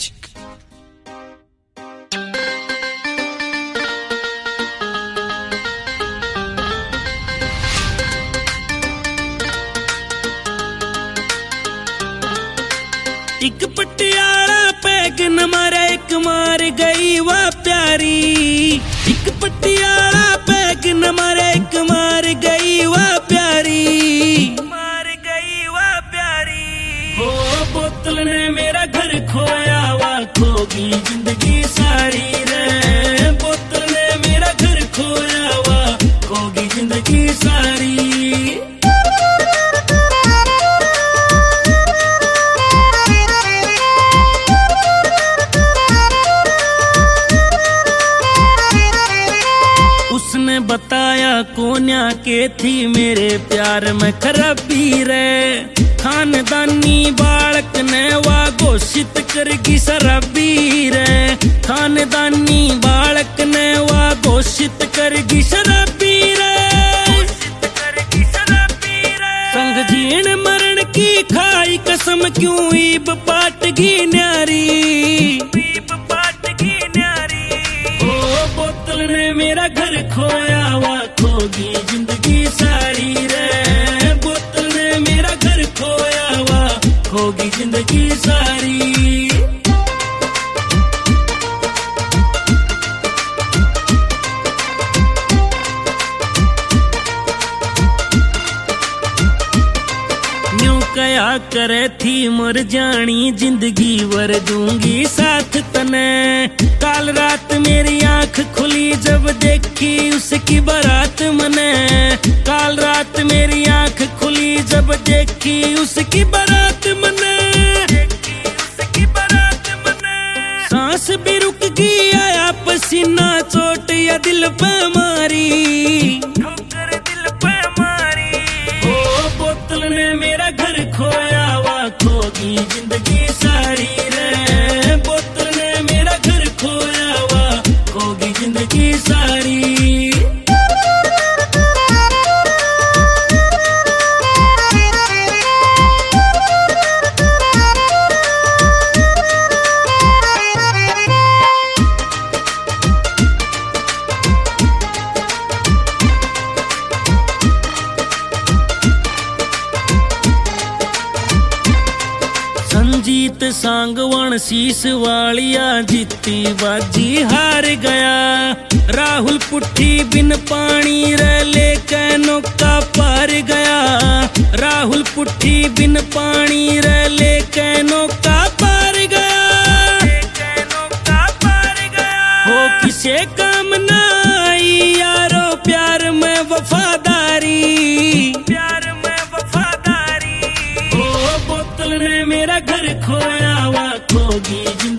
Magic. एक Patiala peg न मारा एक मार गई वह प्यारी। एक पटियाला पैग न मारा एक मार गई वह प्यारी। मार गई वह प्यारी। हो बोतल ने मेरा घर खोया वह खोगी जिंदगी सारी रे। बोतल ने मेरा घर खोया वह खोगी जिंदगी सारी। उसने बताया कोन्या के थी मेरे प्यार में खराबी रे। खानदानी बालक ने वा घोषित करगी शराबी रे। खानदानी बालक ने वा घोषित करगी शराबी रे। संग जीण मरण की खाई कसम क्यों ईब पाटगी न्यारी। बोतल ने मेरा घर खोया वह खोगी जिंदगी सारी रे। बोतल ने मेरा घर खोया वह खोगी जिंदगी सारी। कया करे थी मर जानी जिंदगी वर दूंगी साथ तने। काल रात मेरी आंख खुली जब देखी उसकी बारात मने। काल रात मेरी आंख खुली जब देखी उसकी बारात मने। सांस भी रुक गई आया पसीना चोट या दिल पे मारी। बोतल ने मेरा घर खोया वह खोगी जिंदगी सारी रे। बोतल ने मेरा घर खोया वह खोगी जिंदगी सारी। संजीत सांगवान शीश वालिया जीती बाजी हार गया। राहुल पुट्ठी बिन पानी रे लेके नौका पार गया। राहुल पुट्ठी बिन पानी रे लेके नौका पार गया। हो किसे काम ना आई यारो प्यार में वफादारी। बोतल ने मेरा घर खोया वह खोगी।